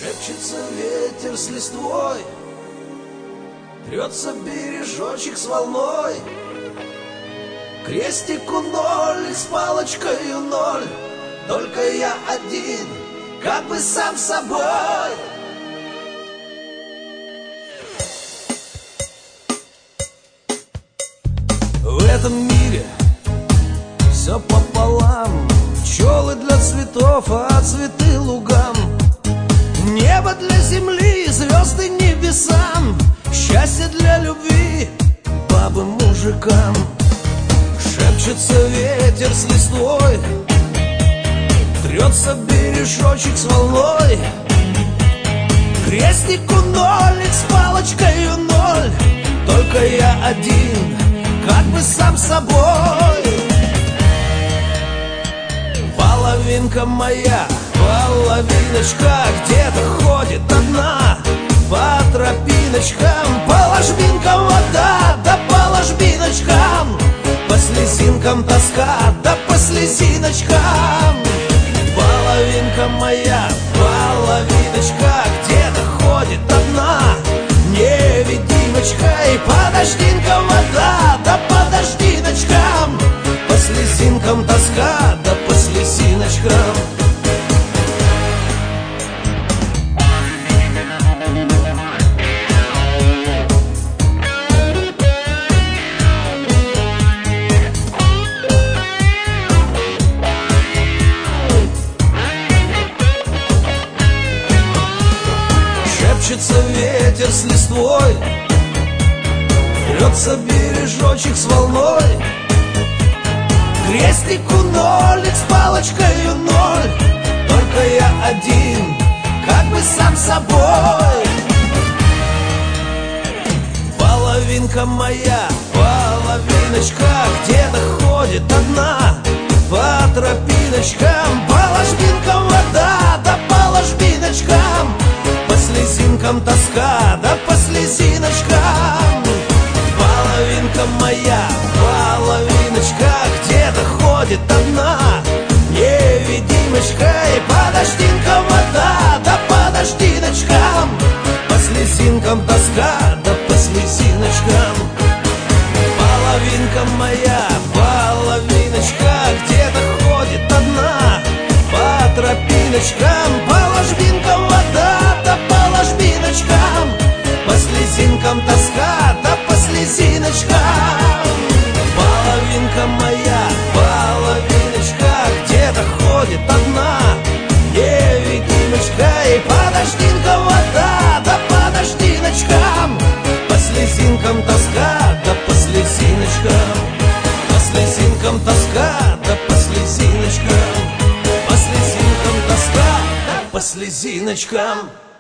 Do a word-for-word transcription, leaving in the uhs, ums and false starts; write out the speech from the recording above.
Шепчется ветер с листвой, трется бережочек с волной. Крестику ноль и с палочкою ноль, только я один, как бы сам собой. В этом мире все пополам, пчелы для цветов, а цветы лугам. Небо для земли, звезды небесам, счастье для любви, бабы мужикам. Шепчется ветер с листвой, трется бережочек с волной. Крестику ноль и с палочкою ноль, только я один, как бы сам собой. Половинка моя, половиночка, где-то ходит одна по тропиночкам, по ложбинкам вода, да по ложбиночкам, по слезинкам тоска, да по слезиночкам. Половинка моя, половиночка, где-то ходит одна невидимочка, и по дождинкам вода, да по дождиночкам, по слезинкам тоска, да по слезиночкам. Шепчется ветер с листвой, трется бережочек с волной. Крестику ноль и с палочкою ноль, только я один, как бы сам собой. Половинка моя, половиночка, где-то ходит одна по тропиночкам, по ложбинкам вода, да по ложбиночкам, по слезинкам тоска, да по слезиночкам. Половинка моя, половиночка, где-то ходит одна невидимочка, и по дождинкам вода, да по дождиночкам, по слезинкам тоска, да по слезиночкам. Половинка моя, половиночка, где-то ходит одна по тропиночкам, по ложбинкам вода, да по ложбиночкам, по слезинкам тоска, да по слезиночкам. Половинка моя, половиночка, где-то ходит одна невидимочка, и по дождинкам вода, да по дождиночкам, по слезинкам тоска, да по слезиночкам, по слезинкам тоска, да по слезиночкам, по слезинкам тоска, да по слезиночкам.